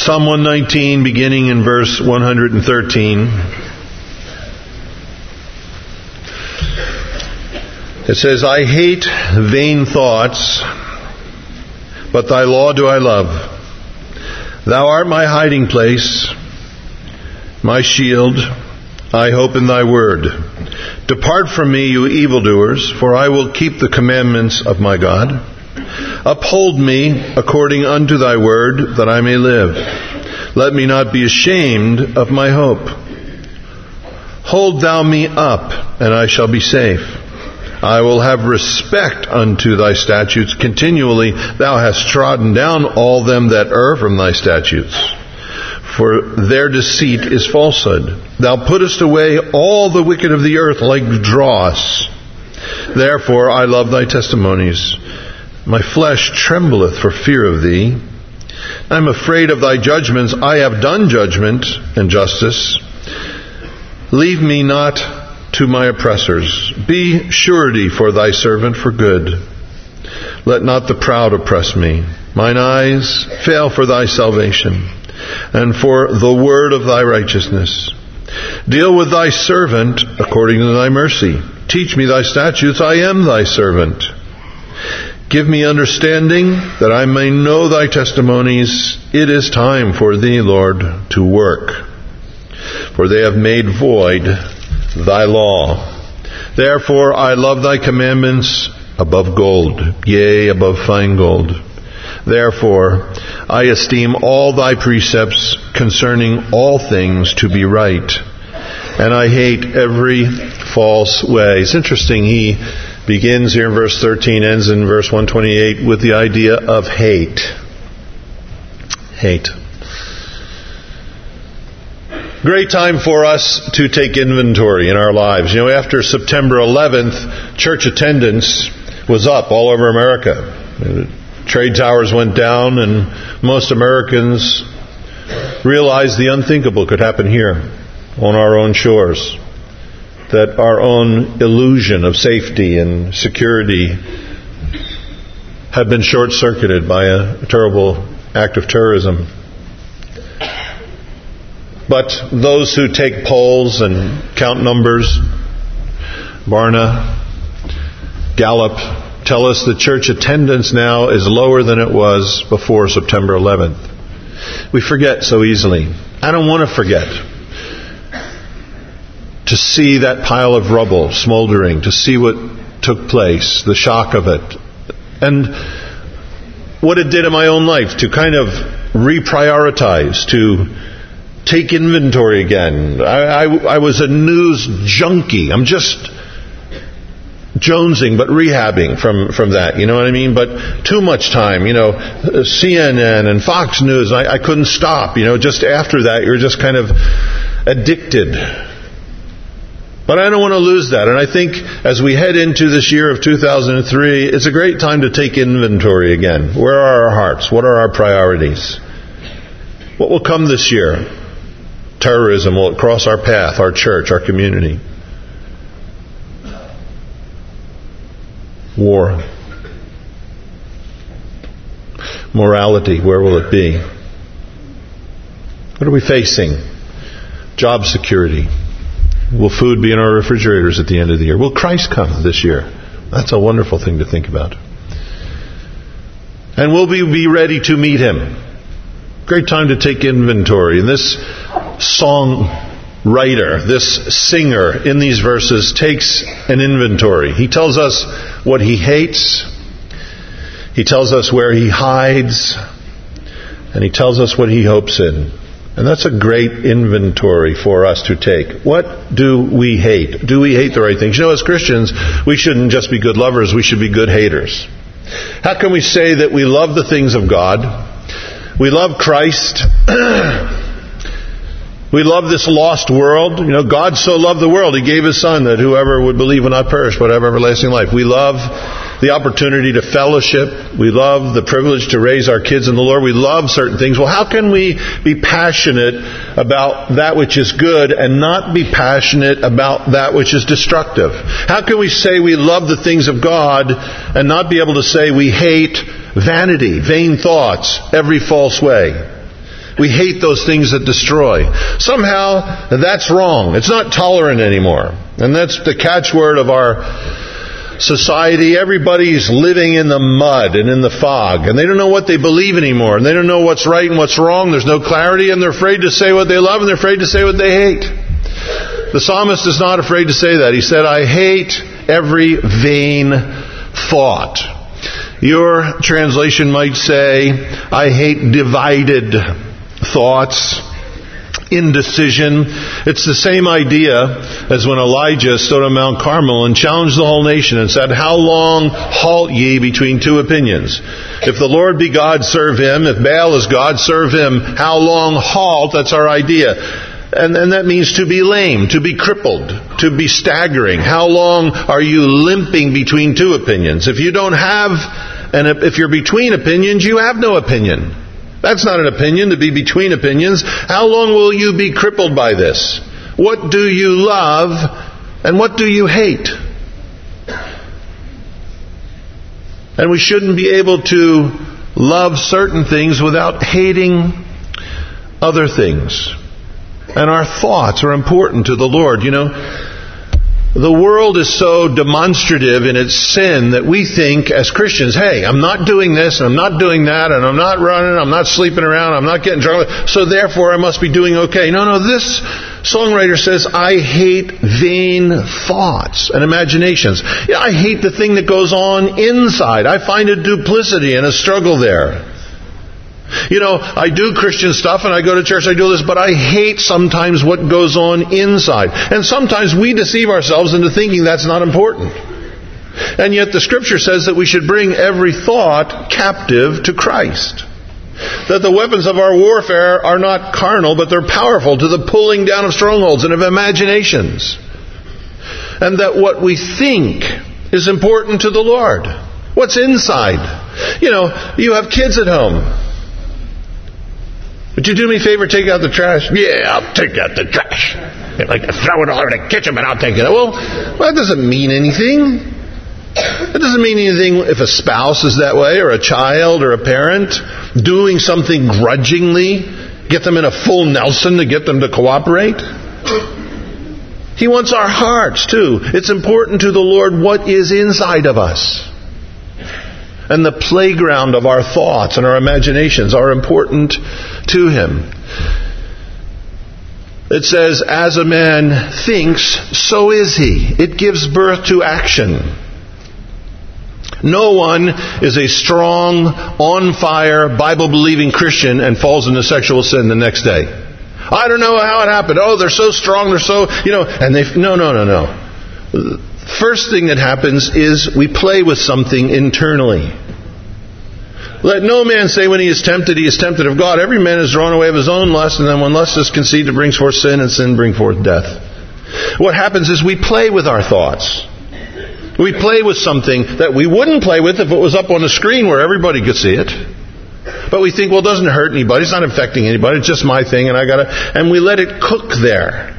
Psalm 119, beginning in verse 113. It says, I hate vain thoughts, but thy law do I love. Thou art my hiding place, my shield. I hope in thy word. Depart from me, you evildoers, for I will keep the commandments of my God. Uphold me according unto thy word, that I may live. Let me not be ashamed of my hope. Hold thou me up, and I shall be safe. I will have respect unto thy statutes continually. Thou hast trodden down all them that err from thy statutes. For their deceit is falsehood. Thou puttest away all the wicked of the earth like dross. Therefore I love thy testimonies. My flesh trembleth for fear of thee. I am afraid of thy judgments. I have done judgment and justice. Leave me not to my oppressors. Be surety for thy servant for good. Let not the proud oppress me. Mine eyes fail for thy salvation, and for the word of thy righteousness. Deal with thy servant according to thy mercy. Teach me thy statutes. I am thy servant. Give me understanding, that I may know thy testimonies. It is time for thee, Lord, to work, for they have made void thy law. Therefore I love thy commandments above gold, yea, above fine gold. Therefore I esteem all thy precepts concerning all things to be right, and I hate every false way. It's interesting, he begins here in verse 13, ends in verse 128 with the idea of hate. Hate. Great time for us to take inventory in our lives. You know, after September 11th, church attendance was up all over America. Trade towers went down, and most Americans realized the unthinkable could happen here on our own shores. That our own illusion of safety and security had been short-circuited by a terrible act of terrorism. But those who take polls and count numbers, Barna, Gallup, tell us that church attendance now is lower than it was before September 11th. We forget so easily. I don't want to forget. To see that pile of rubble smoldering, to see what took place, the shock of it, and what it did in my own life, to kind of reprioritize, to take inventory again. I was a news junkie. I'm just jonesing, but rehabbing from that. You know what I mean? But too much time. You know, CNN and Fox News. I couldn't stop. You know, just after that, you're just kind of addicted. But I don't want to lose that. And I think as we head into this year of 2003, it's a great time to take inventory again. Where are our hearts? What are our priorities? What will come this year? Terrorism, will it cross our path, our church, our community? War. Morality, where will it be? What are we facing? Job security. Will food be in our refrigerators at the end of the year? Will Christ come this year? That's a wonderful thing to think about. And will we be ready to meet Him? Great time to take inventory. And this song writer, this singer in these verses takes an inventory. He tells us what he hates. He tells us where he hides. And he tells us what he hopes in. And that's a great inventory for us to take. What do we hate? Do we hate the right things? You know, as Christians, we shouldn't just be good lovers, we should be good haters. How can we say that we love the things of God? We love Christ. We love this lost world. You know, God so loved the world, He gave His Son, that whoever would believe will not perish, but have everlasting life. We love the opportunity to fellowship. We love the privilege to raise our kids in the Lord. We love certain things. Well, how can we be passionate about that which is good and not be passionate about that which is destructive? How can we say we love the things of God and not be able to say we hate vanity, vain thoughts, every false way? We hate those things that destroy. Somehow, that's wrong. It's not tolerant anymore. And that's the catchword of our society. Everybody's living in the mud and in the fog, and they don't know what they believe anymore, and they don't know what's right and what's wrong. There's no clarity, and they're afraid to say what they love, and they're afraid to say what they hate. The psalmist is not afraid to say that. He said, I hate every vain thought. Your translation might say, I hate divided thoughts, indecision. It's the same idea as when Elijah stood on Mount Carmel and challenged the whole nation and said, how long halt ye between two opinions? If the Lord be God, serve him. If Baal is God, serve him. How long halt? That's our idea. And that means to be lame, to be crippled, to be staggering. How long are you limping between two opinions? If you don't have, and if you're between opinions, you have no opinion. That's not an opinion, to be between opinions. How long will you be crippled by this? What do you love and what do you hate? And we shouldn't be able to love certain things without hating other things. And our thoughts are important to the Lord. You know, the world is so demonstrative in its sin that we think as Christians, hey, I'm not doing this, and I'm not doing that, and I'm not running, I'm not sleeping around, I'm not getting drunk, so therefore I must be doing okay. No, this songwriter says, I hate vain thoughts and imaginations. Yeah, I hate the thing that goes on inside. I find a duplicity and a struggle there. You know, I do Christian stuff and I go to church, I do this, but I hate sometimes what goes on inside. And sometimes we deceive ourselves into thinking that's not important. And yet the Scripture says that we should bring every thought captive to Christ. That the weapons of our warfare are not carnal, but they're powerful to the pulling down of strongholds and of imaginations. And that what we think is important to the Lord. What's inside? You know, you have kids at home. Would you do me a favor, take out the trash? Yeah, I'll take out the trash. They'd like to throw it all over the kitchen, but I'll take it out. Well, that doesn't mean anything. It doesn't mean anything if a spouse is that way, or a child, or a parent, doing something grudgingly, get them in a full Nelson to get them to cooperate. He wants our hearts, too. It's important to the Lord what is inside of us. And the playground of our thoughts and our imaginations are important to Him. It says, as a man thinks, so is he. It gives birth to action. No one is a strong, on-fire, Bible-believing Christian and falls into sexual sin the next day. I don't know how it happened. Oh, they're so strong, they're so, and no. First thing that happens is we play with something internally. Let no man say when he is tempted of God. Every man is drawn away of his own lust, and then when lust is conceived, it brings forth sin, and sin brings forth death. What happens is we play with our thoughts. We play with something that we wouldn't play with if it was up on a screen where everybody could see it. But we think, well, it doesn't hurt anybody, it's not infecting anybody, it's just my thing, and we let it cook there.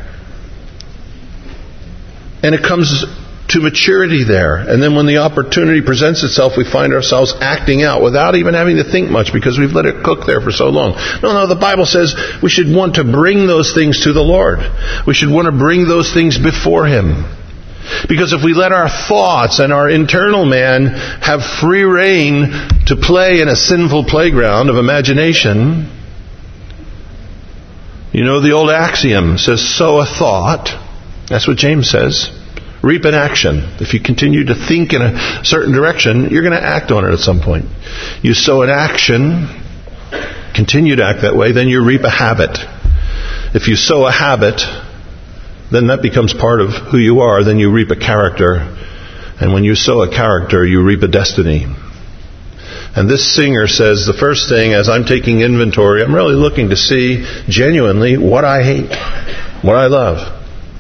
And it comes to maturity there. And then when the opportunity presents itself, we find ourselves acting out without even having to think much because we've let it cook there for so long. No, the Bible says we should want to bring those things to the Lord. We should want to bring those things before Him. Because if we let our thoughts and our internal man have free rein to play in a sinful playground of imagination, the old axiom says, sow a thought. That's what James says. Reap an action. If you continue to think in a certain direction, you're going to act on it at some point. You sow an action, continue to act that way, then you reap a habit. If you sow a habit, then that becomes part of who you are. Then you reap a character. And when you sow a character, you reap a destiny. And this singer says, the first thing, as I'm taking inventory, I'm really looking to see genuinely what I hate, what I love.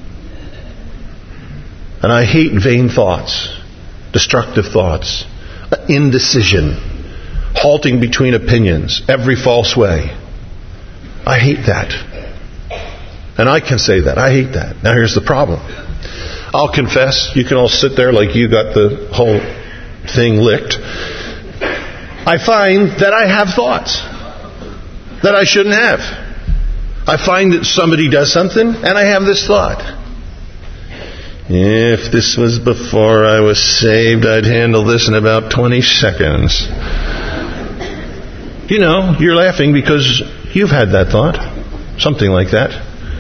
And I hate vain thoughts, destructive thoughts, indecision, halting between opinions, every false way. I hate that. And I can say that. I hate that. Now here's the problem. I'll confess, you can all sit there like you got the whole thing licked. I find that I have thoughts. that I shouldn't have. I find that somebody does something, and I have this thought. If this was before I was saved, I'd handle this in about 20 seconds. You know, you're laughing because you've had that thought. Something like that.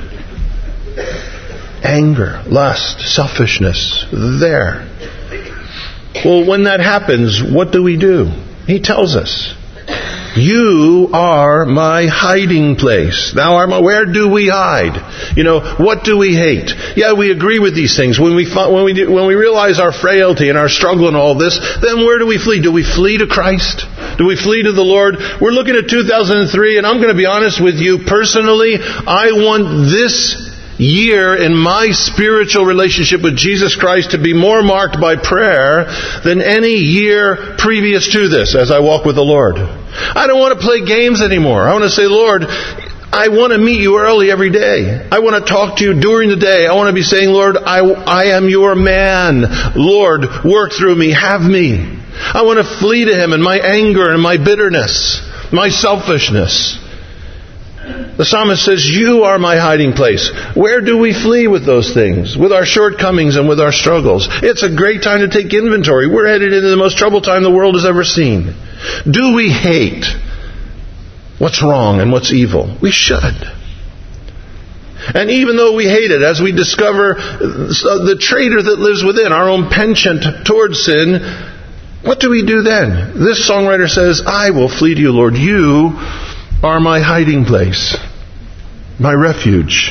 Anger, lust, selfishness, there. Well, when that happens, what do? He tells us, you are my hiding place. Where do we hide? You know, what do we hate? Yeah, we agree with these things. When we realize our frailty and our struggle and all this, then where do we flee? Do we flee to Christ? Do we flee to the Lord? We're looking at 2003, and I'm going to be honest with you personally. I want this year in my spiritual relationship with Jesus Christ to be more marked by prayer than any year previous to this as I walk with the Lord. I don't want to play games anymore. I want to say, Lord, I want to meet you early every day. I want to talk to you during the day. I want to be saying, Lord, I am your man. Lord, work through me. Have me. I want to flee to Him in my anger and my bitterness, my selfishness. The psalmist says, you are my hiding place. Where do we flee with those things? With our shortcomings and with our struggles. It's a great time to take inventory. We're headed into the most troubled time the world has ever seen. Do we hate what's wrong and what's evil? We should. And even though we hate it, as we discover the traitor that lives within, our own penchant towards sin, what do we do then? This songwriter says, I will flee to you, Lord. You are my hiding place, my refuge.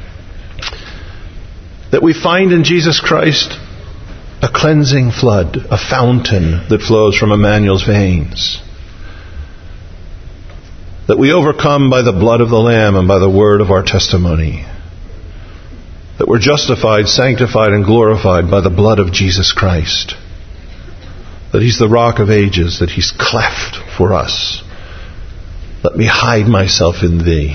That we find in Jesus Christ a cleansing flood, a fountain that flows from Emmanuel's veins. That we overcome by the blood of the Lamb and by the word of our testimony. That we're justified, sanctified, and glorified by the blood of Jesus Christ. That He's the rock of ages, that He's cleft for us. Let me hide myself in Thee.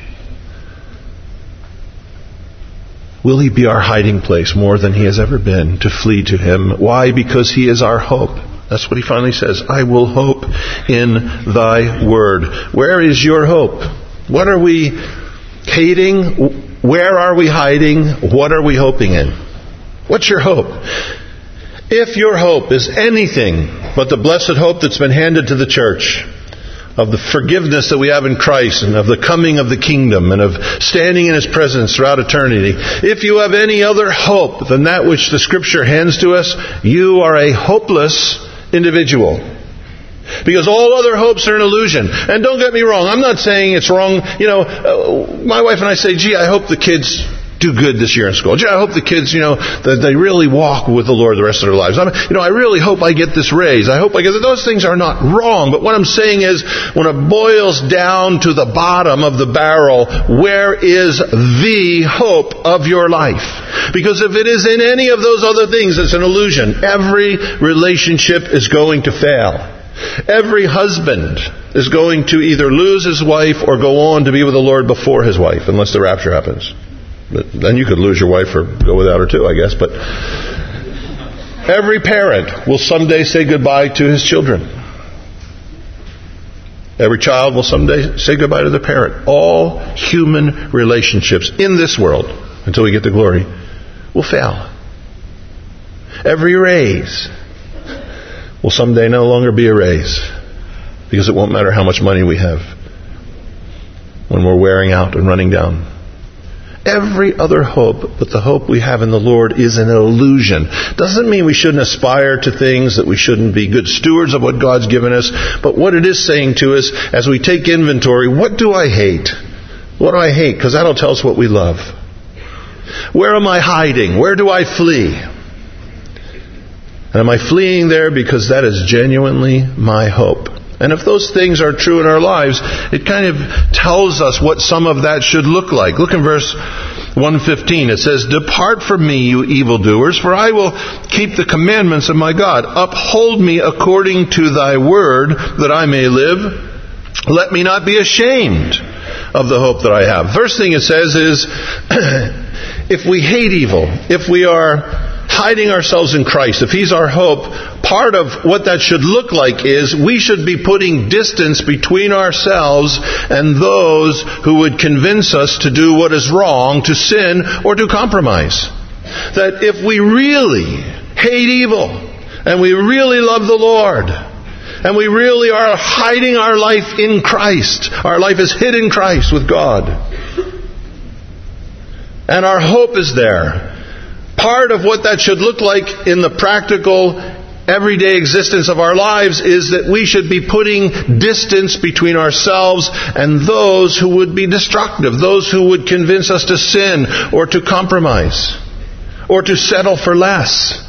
Will He be our hiding place more than He has ever been, to flee to Him? Why? Because He is our hope. That's what He finally says. I will hope in Thy word. Where is your hope? What are we hating? Where are we hiding? What are we hoping in? What's your hope? If your hope is anything but the blessed hope that's been handed to the church, of the forgiveness that we have in Christ and of the coming of the kingdom and of standing in His presence throughout eternity. If you have any other hope than that which the Scripture hands to us, you are a hopeless individual. Because all other hopes are an illusion. And don't get me wrong, I'm not saying it's wrong. You know, my wife and I say, gee, I hope the kids do good this year in school. Gee, I hope the kids, that they really walk with the Lord the rest of their lives. I really hope I get this raise. I hope I get that. Those things are not wrong. But what I'm saying is, when it boils down to the bottom of the barrel, where is the hope of your life? Because if it is in any of those other things, it's an illusion. Every relationship is going to fail. Every husband is going to either lose his wife or go on to be with the Lord before his wife, unless the rapture happens. But then you could lose your wife or go without her too, I guess. But every parent will someday say goodbye to his children. Every child will someday say goodbye to their parent. All human relationships in this world, until we get to glory, will fail. Every raise will someday no longer be a raise, because it won't matter how much money we have when we're wearing out and running down. Every other hope but the hope we have in the Lord is an illusion. Doesn't mean we shouldn't aspire to things, that we shouldn't be good stewards of what God's given us. But what it is saying to us, as we take inventory, what do I hate? What do I hate? Because that'll tell us what we love. Where am I hiding? Where do I flee? And am I fleeing there because that is genuinely my hope? And if those things are true in our lives, it kind of tells us what some of that should look like. Look in verse 115. It says, "Depart from me, you evildoers, for I will keep the commandments of my God. Uphold me according to thy word, that I may live. Let me not be ashamed of the hope that I have." First thing it says is, if we hate evil, if we are hiding ourselves in Christ, if He's our hope, part of what that should look like is we should be putting distance between ourselves and those who would convince us to do what is wrong, to sin, or to compromise. That if we really hate evil, and we really love the Lord, and we really are hiding our life in Christ, our life is hid in Christ with God, and our hope is there, part of what that should look like in the practical, everyday existence of our lives is that we should be putting distance between ourselves and those who would be destructive, those who would convince us to sin or to compromise or to settle for less.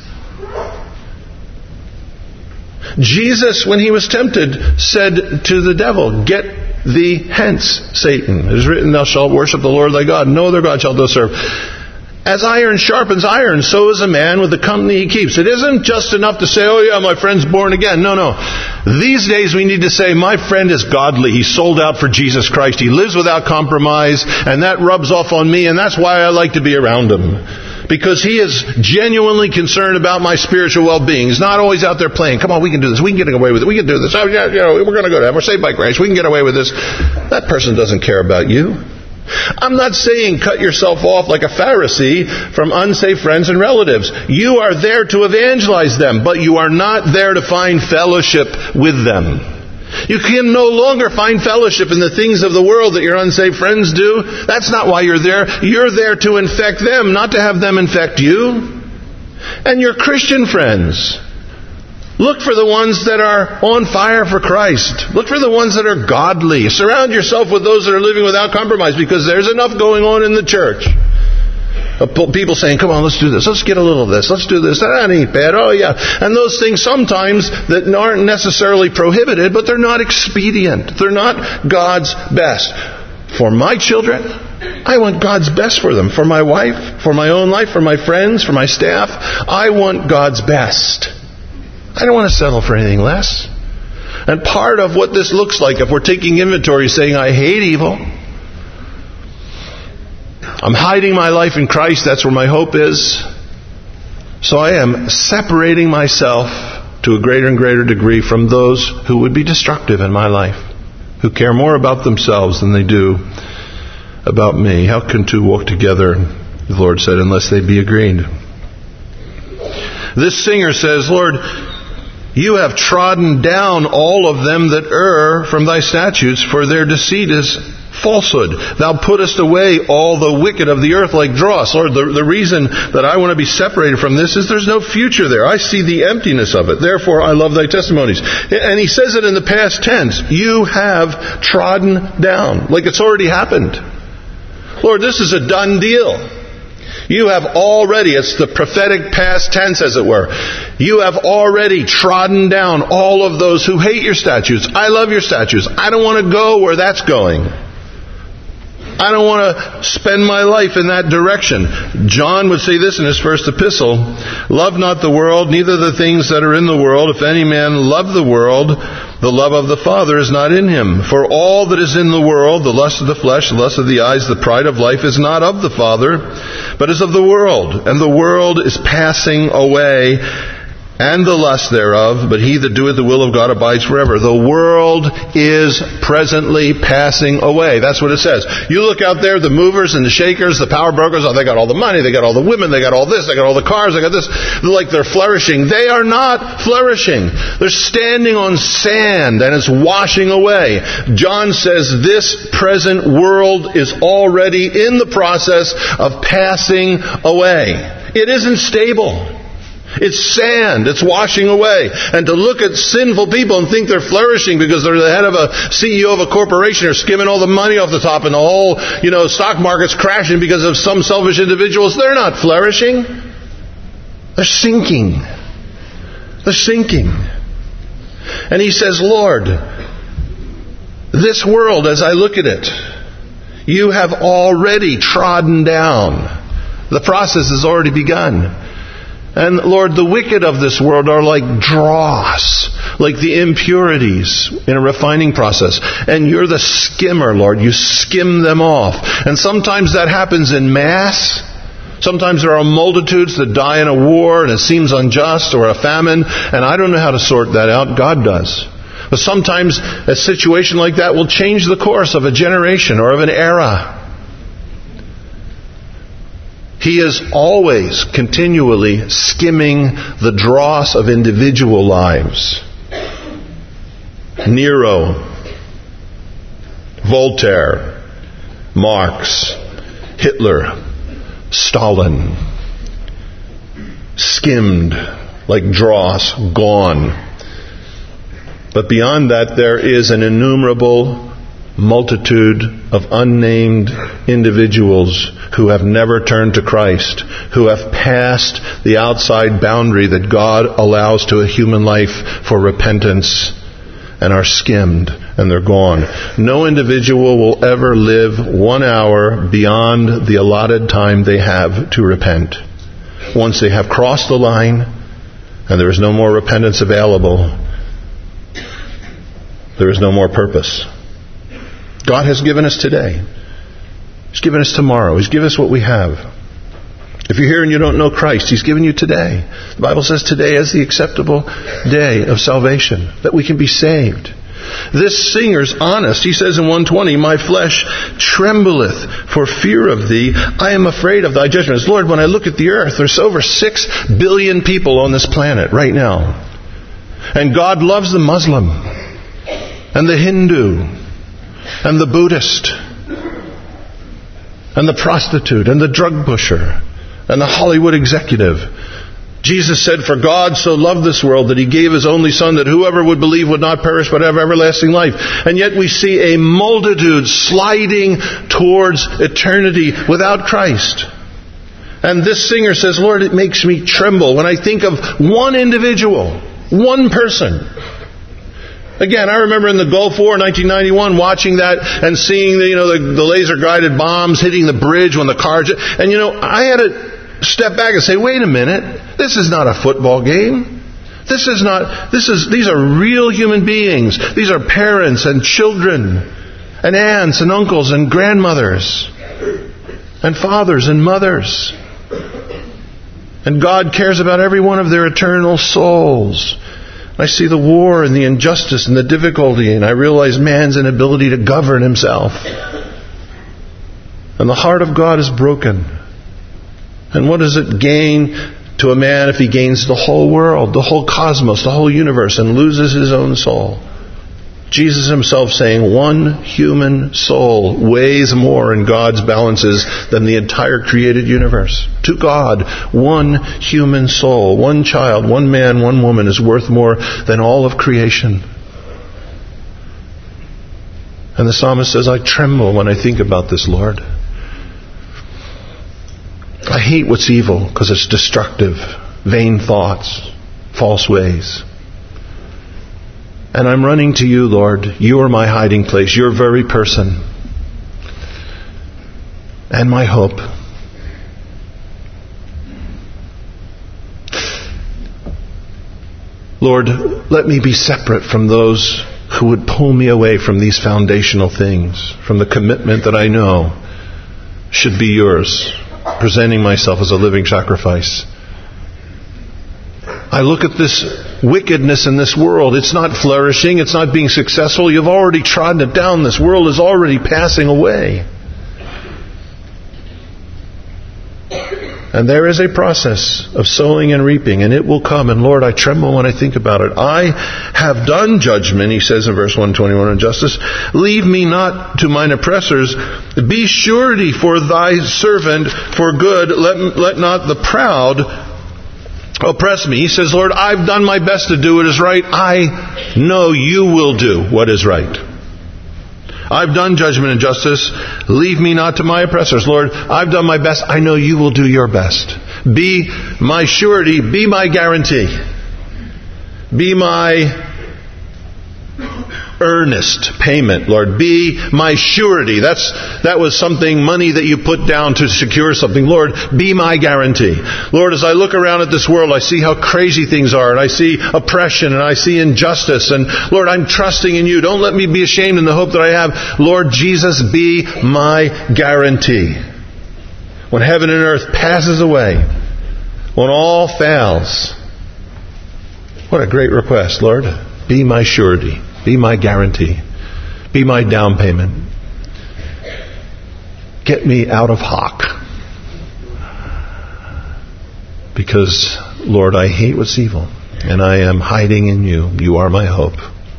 Jesus, when He was tempted, said to the devil, "Get thee hence, Satan. It is written, Thou shalt worship the Lord thy God. No other God shalt thou serve." As iron sharpens iron, so is a man with the company he keeps. It isn't just enough to say, "Oh yeah, my friend's born again." No. These days we need to say, "My friend is godly. He's sold out for Jesus Christ. He lives without compromise, and that rubs off on me, and that's why I like to be around him. Because he is genuinely concerned about my spiritual well-being. He's not always out there playing, 'Come on, we can do this. We can get away with it. We can do this. Oh, yeah, we're going to go to heaven. We're saved by grace. We can get away with this." That person doesn't care about you. I'm not saying cut yourself off like a Pharisee from unsaved friends and relatives. You are there to evangelize them, but you are not there to find fellowship with them. You can no longer find fellowship in the things of the world that your unsaved friends do. That's not why you're there. You're there to infect them, not to have them infect you. And your Christian friends, look for the ones that are on fire for Christ. Look for the ones that are godly. Surround yourself with those that are living without compromise, because there's enough going on in the church. People saying, "Come on, let's do this. Let's get a little of this. Let's do this. That ain't bad. Oh, yeah." And those things sometimes that aren't necessarily prohibited, but they're not expedient. They're not God's best. For my children, I want God's best for them. For my wife, for my own life, for my friends, for my staff, I want God's best. I don't want to settle for anything less. And part of what this looks like, if we're taking inventory, saying, "I hate evil. I'm hiding my life in Christ. That's where my hope is. So I am separating myself to a greater and greater degree from those who would be destructive in my life, who care more about themselves than they do about me." How can two walk together, the Lord said, unless they be agreed? This singer says, "Lord, you have trodden down all of them that err from thy statutes, for their deceit is falsehood. Thou puttest away all the wicked of the earth like dross." Lord, the reason that I want to be separated from this is there's no future there. I see the emptiness of it. Therefore, I love thy testimonies. And he says it in the past tense. You have trodden down. Like it's already happened. Lord, this is a done deal. You have already, it's the prophetic past tense as it were, you have already trodden down all of those who hate your statutes. I love your statutes. I don't want to go where that's going. I don't want to spend my life in that direction. John would say this in his first epistle, "Love not the world, neither the things that are in the world. If any man love the world, the love of the Father is not in him. For all that is in the world, the lust of the flesh, the lust of the eyes, the pride of life, is not of the Father, but is of the world. And the world is passing away, and the lust thereof, but he that doeth the will of God abides forever." The world is presently passing away. That's what it says. You look out there, the movers and the shakers, the power brokers, oh, they got all the money, they got all the women, they got all this, they got all the cars, they got this. Like they're flourishing. They are not flourishing. They're standing on sand and it's washing away. John says this present world is already in the process of passing away. It isn't stable. It's sand. It's washing away. And to look at sinful people and think they're flourishing because they're the head of a CEO of a corporation or skimming all the money off the top and the whole, stock market's crashing because of some selfish individuals, they're not flourishing. They're sinking. They're sinking. And he says, "Lord, this world, as I look at it, you have already trodden down. The process has already begun. And Lord, the wicked of this world are like dross, like the impurities in a refining process. And you're the skimmer, Lord. You skim them off. And sometimes that happens in mass. Sometimes there are multitudes that die in a war and it seems unjust, or a famine, and I don't know how to sort that out. God does. But sometimes a situation like that will change the course of a generation or of an era. He is always continually skimming the dross of individual lives. Nero, Voltaire, Marx, Hitler, Stalin, skimmed like dross, gone. But beyond that, there is an innumerable multitude of unnamed individuals who have never turned to Christ, who have passed the outside boundary that God allows to a human life for repentance, and are skimmed, and they're gone. No individual will ever live 1 hour beyond the allotted time they have to repent. Once they have crossed the line, and there is no more repentance available, there is no more purpose. God has given us today. He's given us tomorrow. He's given us what we have. If you're here and you don't know Christ, He's given you today. The Bible says today is the acceptable day of salvation, that we can be saved. This singer's honest. He says in 120, "My flesh trembleth for fear of Thee. I am afraid of Thy judgments." Lord, when I look at the earth, there's over 6 billion people on this planet right now. And God loves the Muslim, and the Hindu, and the Buddhist, and the prostitute, and the drug pusher, and the Hollywood executive. Jesus said, "For God so loved this world that He gave His only Son, that whoever would believe would not perish but have everlasting life." And yet we see a multitude sliding towards eternity without Christ. And this singer says, "Lord, it makes me tremble when I think of one individual, one person." Again, I remember in the Gulf War in 1991 watching that and seeing the laser-guided bombs hitting the bridge when the cars... And I had to step back and say, wait a minute, this is not a football game. These are real human beings. These are parents and children and aunts and uncles and grandmothers and fathers and mothers. And God cares about every one of their eternal souls. I see the war and the injustice and the difficulty, and I realize man's inability to govern himself. And the heart of God is broken. And what does it gain to a man if he gains the whole world, the whole cosmos, the whole universe, and loses his own soul? Jesus Himself saying one human soul weighs more in God's balances than the entire created universe. To God, one human soul, one child, one man, one woman is worth more than all of creation. And the psalmist says, "I tremble when I think about this, Lord. I hate what's evil because it's destructive, vain thoughts, false ways. And I'm running to You, Lord. You are my hiding place, Your very person, and my hope." Lord, let me be separate from those who would pull me away from these foundational things, from the commitment that I know should be Yours, presenting myself as a living sacrifice. I look at this wickedness in this world. It's not flourishing. It's not being successful. You've already trodden it down. This world is already passing away. And there is a process of sowing and reaping, and it will come. And Lord, I tremble when I think about it. "I have done judgment," He says in verse 121 in justice. "Leave me not to mine oppressors. Be surety for Thy servant for good. Let not the proud oppress me." He says, "Lord, I've done my best to do what is right. I know You will do what is right. I've done judgment and justice. Leave me not to my oppressors." Lord, I've done my best. I know You will do Your best. Be my surety. Be my guarantee. Be my earnest payment, Lord. Be my surety. That was something, money that you put down to secure something. Lord, be my guarantee. Lord, as I look around at this world, I see how crazy things are, and I see oppression, and I see injustice, and Lord, I'm trusting in You. Don't let me be ashamed in the hope that I have. Lord Jesus, be my guarantee. when heaven and earth passes away, when all fails. What a great request, Lord. Be my surety. Be my guarantee. Be my down payment. Get me out of hock. Because, Lord, I hate what's evil, and I am hiding in you. You are my hope.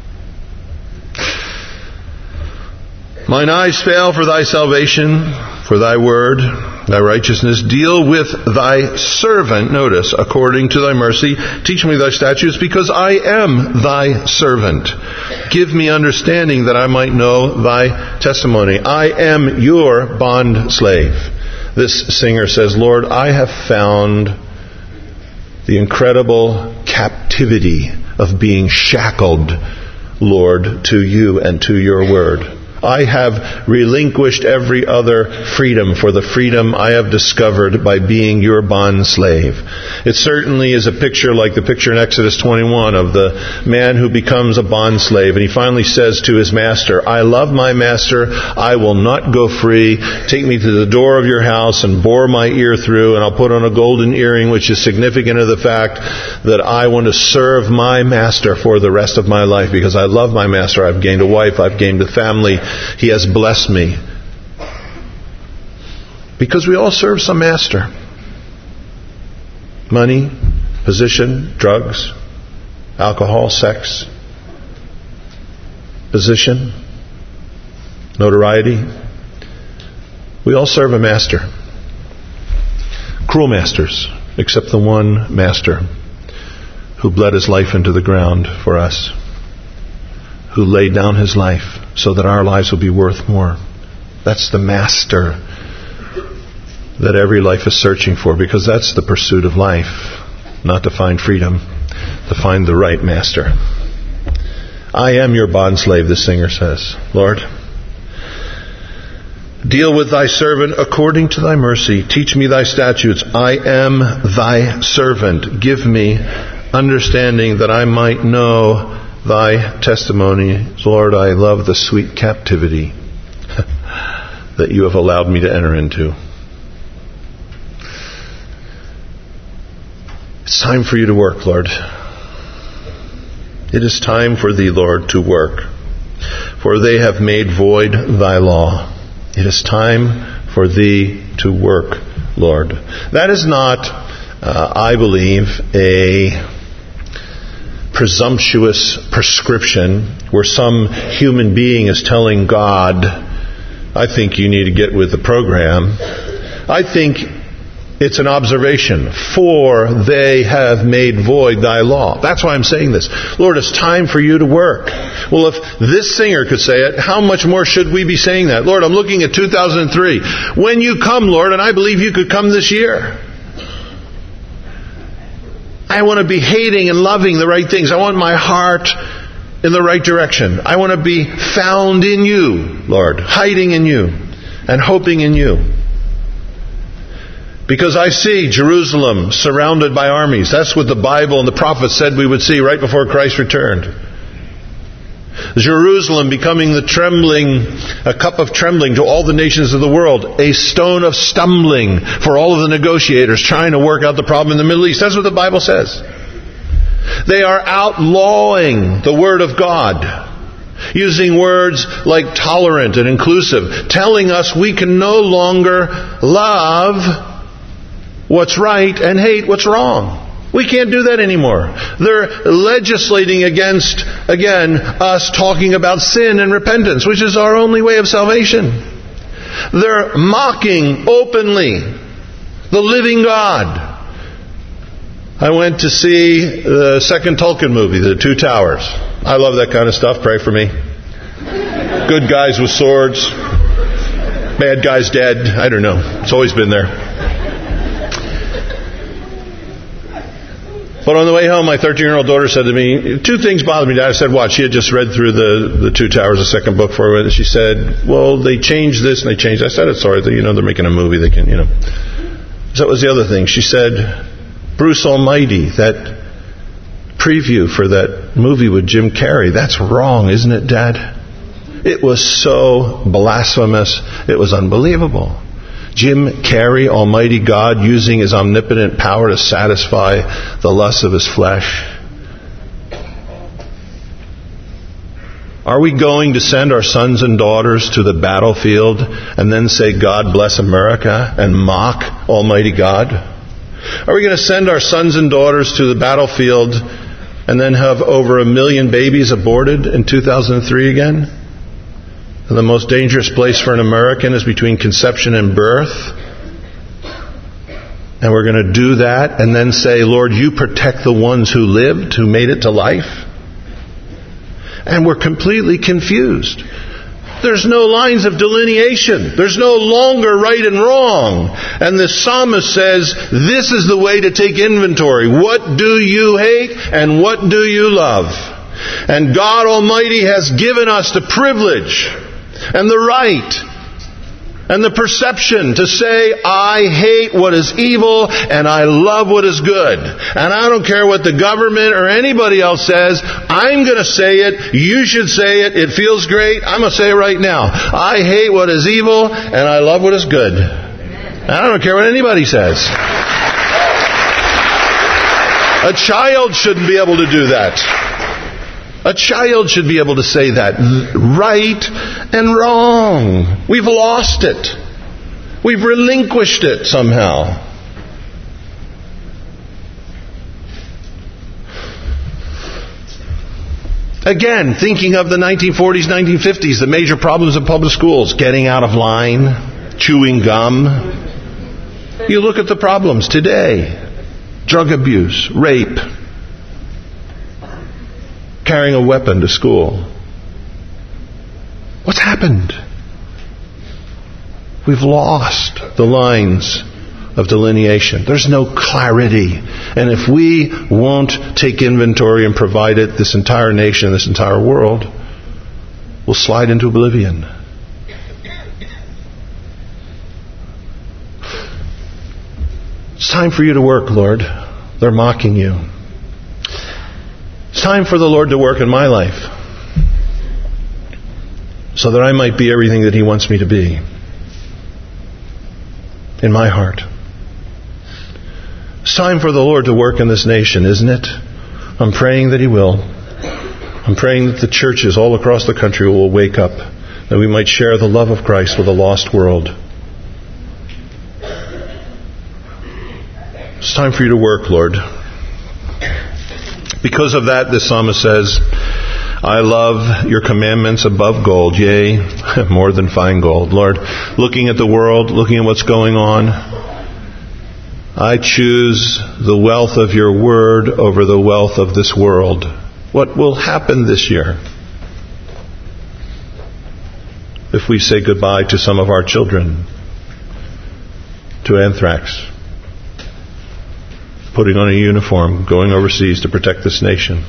Mine eyes fail for thy salvation, for thy word, thy righteousness. Deal with thy servant, notice, according to thy mercy. Teach me thy statutes, because I am thy servant. Give me understanding that I might know thy testimony. I am your bond slave. This singer says, Lord, I have found the incredible captivity of being shackled, Lord, to you and to your word. I have relinquished every other freedom for the freedom I have discovered by being your bond slave. It certainly is a picture like the picture in Exodus 21 of the man who becomes a bond slave, and he finally says to his master, I love my master, I will not go free. Take me to the door of your house and bore my ear through, and I'll put on a golden earring, which is significant of the fact that I want to serve my master for the rest of my life, because I love my master. I've gained a wife, I've gained a family. He has blessed me. Because we all serve some master. Money, position, drugs, alcohol, sex, position, notoriety. We all serve a master. Cruel masters, except the one master who bled his life into the ground for us, who laid down his life so that our lives will be worth more. That's the master that every life is searching for, because that's the pursuit of life, not to find freedom, to find the right master. I am your bondslave, the singer says. Lord, deal with thy servant according to thy mercy. Teach me thy statutes. I am thy servant. Give me understanding that I might know thy testimony. Lord, I love the sweet captivity that you have allowed me to enter into. It's time for you to work, Lord. It is time for thee, Lord, to work. For they have made void thy law. It is time for thee to work, Lord. That is not, I believe, a presumptuous prescription where some human being is telling God, I think you need to get with the program. I think it's an observation. For they have made void thy law. That's why I'm saying this. Lord, it's time for you to work. Well, if this singer could say it, how much more should we be saying that? Lord, I'm looking at 2003. When you come, Lord, and I believe you could come this year, I want to be hating and loving the right things. I want my heart in the right direction. I want to be found in you, Lord, hiding in you and hoping in you. Because I see Jerusalem surrounded by armies. That's what the Bible and the prophets said we would see right before Christ returned. Jerusalem becoming a cup of trembling to all the nations of the world, a stone of stumbling for all of the negotiators trying to work out the problem in the Middle East. That's what the Bible says. They are outlawing the Word of God, using words like tolerant and inclusive, telling us we can no longer love what's right and hate what's wrong. We can't do that anymore. They're legislating against, again, us talking about sin and repentance, which is our only way of salvation. They're mocking openly the living God. I went to see the second Tolkien movie, The Two Towers. I love that kind of stuff. Pray for me. Good guys with swords. Bad guys dead. I don't know. It's always been there. But on the way home, my 13-year-old daughter said to me, two things bothered me, Dad. I said, what? She had just read through the Two Towers, the second book for her. And she said, well, they changed this and they changed that. I said, it's all right. They're making a movie. They can, So that was the other thing. She said, Bruce Almighty, that preview for that movie with Jim Carrey, that's wrong, isn't it, Dad? It was so blasphemous. It was unbelievable. Jim Carrey, Almighty God, using His omnipotent power to satisfy the lusts of His flesh? Are we going to send our sons and daughters to the battlefield and then say, God bless America, and mock Almighty God? Are we going to send our sons and daughters to the battlefield and then have over 1 million babies aborted in 2003 again? And the most dangerous place for an American is between conception and birth. And we're going to do that and then say, Lord, you protect the ones who lived, who made it to life. And we're completely confused. There's no lines of delineation. There's no longer right and wrong. And the psalmist says, this is the way to take inventory. What do you hate and what do you love? And God Almighty has given us the privilege and the right and the perception to say, I hate what is evil and I love what is good. And I don't care what the government or anybody else says. I'm going to say it. You should say it. It feels great. I'm going to say it right now. I hate what is evil and I love what is good. And I don't care what anybody says. A child shouldn't be able to do that. A child should be able to say that. Right and wrong. We've lost it. We've relinquished it somehow. Again, thinking of the 1940s, 1950s, the major problems in public schools. Getting out of line, chewing gum. You look at the problems today. Drug abuse, rape. Carrying a weapon to school. What's happened? We've lost the lines of delineation. There's no clarity. And if we won't take inventory and provide it, this entire nation, this entire world will slide into oblivion. It's time for you to work, Lord. They're mocking you. It's time for the Lord to work in my life so that I might be everything that He wants me to be in my heart. It's time for the Lord to work in this nation, isn't it? I'm praying that He will. I'm praying that the churches all across the country will wake up, that we might share the love of Christ with a lost world. It's time for you to work, Lord. Because of that, this psalmist says, I love your commandments above gold, yea, more than fine gold. Lord, looking at the world, looking at what's going on, I choose the wealth of your word over the wealth of this world. What will happen this year if we say goodbye to some of our children to anthrax? Putting on a uniform, going overseas to protect this nation.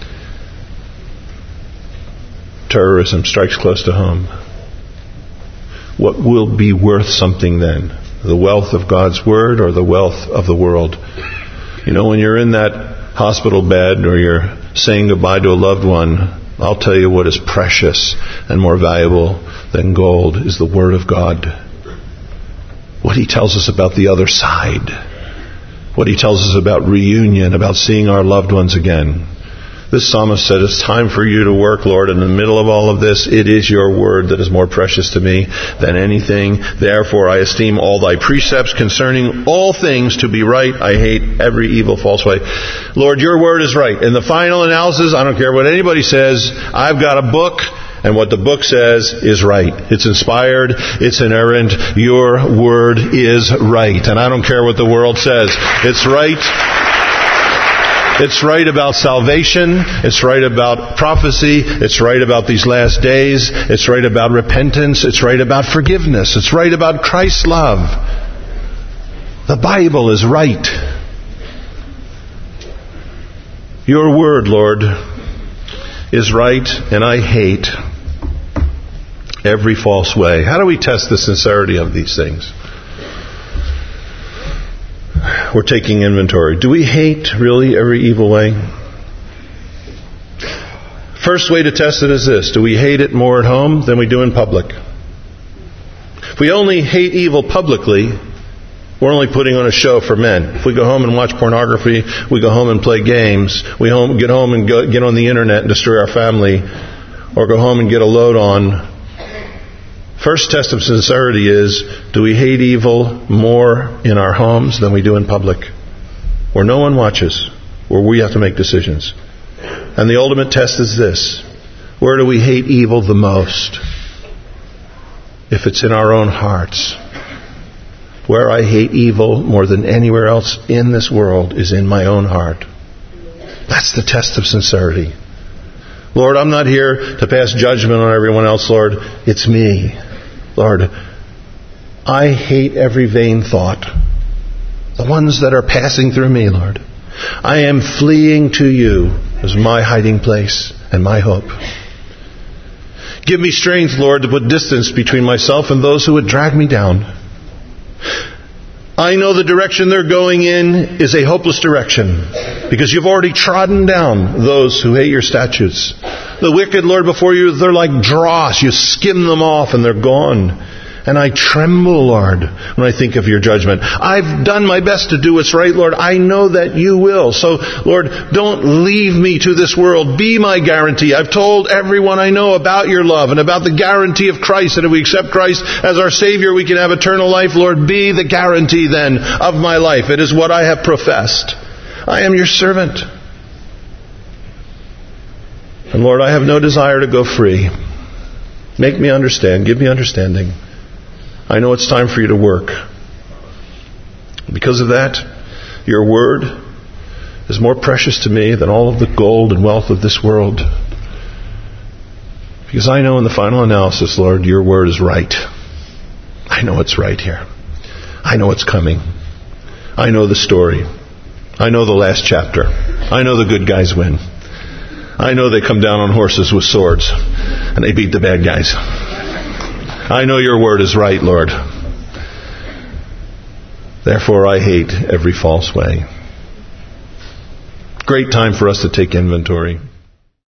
Terrorism strikes close to home. What will be worth something then? The wealth of God's Word or the wealth of the world? You know, when you're in that hospital bed or you're saying goodbye to a loved one, I'll tell you what is precious and more valuable than gold is the Word of God. What He tells us about the other side. What He tells us about reunion, about seeing our loved ones again. This psalmist said, it's time for you to work, Lord. In the middle of all of this, it is your word that is more precious to me than anything. Therefore, I esteem all thy precepts concerning all things to be right. I hate every evil, false way. Lord, your word is right. In the final analysis, I don't care what anybody says. I've got a book. And what the book says is right. It's inspired. It's inerrant. Your word is right. And I don't care what the world says. It's right. It's right about salvation. It's right about prophecy. It's right about these last days. It's right about repentance. It's right about forgiveness. It's right about Christ's love. The Bible is right. Your word, Lord, is right, and I hate every false way. How do we test the sincerity of these things? We're taking inventory. Do we hate really every evil way? First way to test it is this. Do we hate it more at home than we do in public? If we only hate evil publicly, we're only putting on a show for men. If we go home and watch pornography, we go home and play games, get home and get on the internet and destroy our family, or go home and get a load on. First test of sincerity is, do we hate evil more in our homes than we do in public? Where no one watches, where we have to make decisions. And the ultimate test is this. Where do we hate evil the most? If it's in our own hearts. Where I hate evil more than anywhere else in this world is in my own heart. That's the test of sincerity. Lord, I'm not here to pass judgment on everyone else, Lord. It's me. Lord, I hate every vain thought. The ones that are passing through me, Lord. I am fleeing to you as my hiding place and my hope. Give me strength, Lord, to put distance between myself and those who would drag me down. I know the direction they're going in is a hopeless direction, because you've already trodden down those who hate your statutes. The wicked, Lord, before you, they're like dross. You skim them off and they're gone. And I tremble, Lord, when I think of your judgment. I've done my best to do what's right, Lord. I know that you will. So, Lord, don't leave me to this world. Be my guarantee. I've told everyone I know about your love and about the guarantee of Christ, that if we accept Christ as our Savior, we can have eternal life. Lord, be the guarantee then of my life. It is what I have professed. I am your servant. And Lord, I have no desire to go free. Make me understand. Give me understanding. I know it's time for you to work. Because of that, your word is more precious to me than all of the gold and wealth of this world. Because I know in the final analysis, Lord, your word is right. I know it's right here. I know it's coming. I know the story. I know the last chapter. I know the good guys win. I know they come down on horses with swords and they beat the bad guys. I know your word is right, Lord. Therefore, I hate every false way. Great time for us to take inventory.